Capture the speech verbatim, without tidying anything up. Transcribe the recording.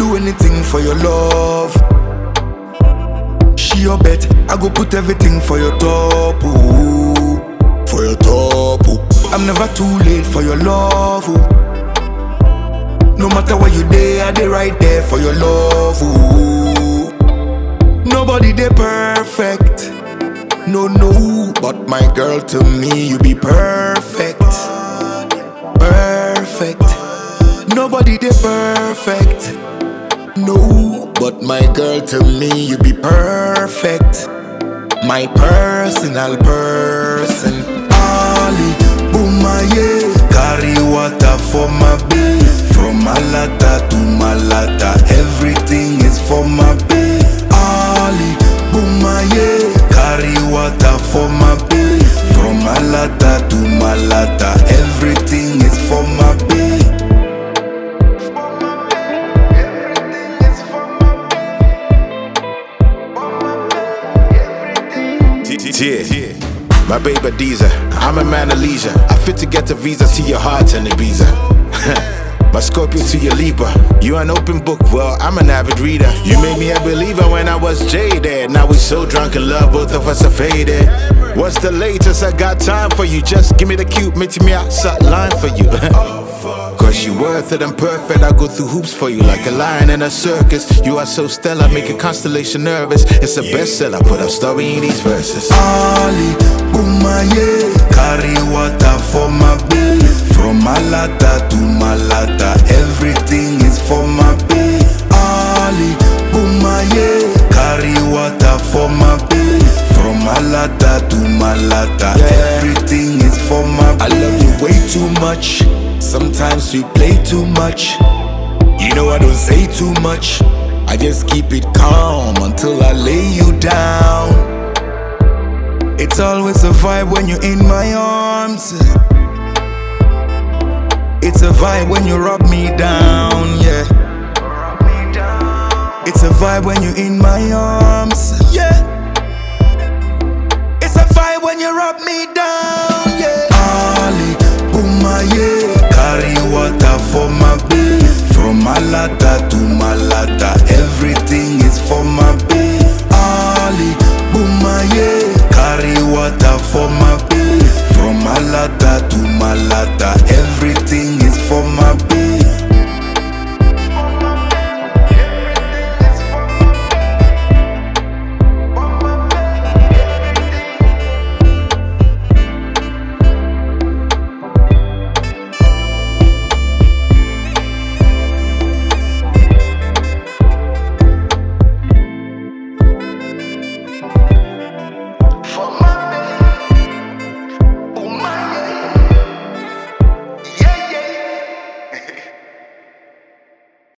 do anything for your love. She your bet, I go put everything for your top, ooh. For your top, ooh. I'm never too late for your love, ooh. No matter where you dey, I dey right there for your love, ooh. Nobody dey perfect, no, no. But my girl, to me, you be perfect. Perfect. Nobody dey perfect, no. But my girl, to me, you be perfect. My personal person. Ali, Bumaye, carry water for my babe. From Malata to Malata, everything is for my babe. Ali, Bumaye, carry water for my babe. From Malata to Malata, everything is for my babe. Yeah, my baby Adiza, I'm a man of leisure. I fit to get a visa to your heart and Ibiza. My Scorpio to your Libra. You an open book, well, I'm an avid reader. You made me a believer when I was jaded. Now we so drunk in love, both of us are faded. What's the latest? I got time for you. Just give me the cute, meet me outside line for you. Cause you worth it and perfect. I go through hoops for you like a lion in a circus. You are so stellar, make a constellation nervous. It's a bestseller, put a story in these verses. Ali, Bumaye, carry water for my babe. From Malata to Malata, everything is for my babe. Ali, Bumaye, carry water for my babe. From Malata to Malata, everything is for my babe. I love you way too much. Sometimes we play too much. You know I don't say too much. I just keep it calm until I lay you down. It's always a vibe when you're in my arms. It's a vibe when you rub me down, yeah. It's a vibe when you're in my arms.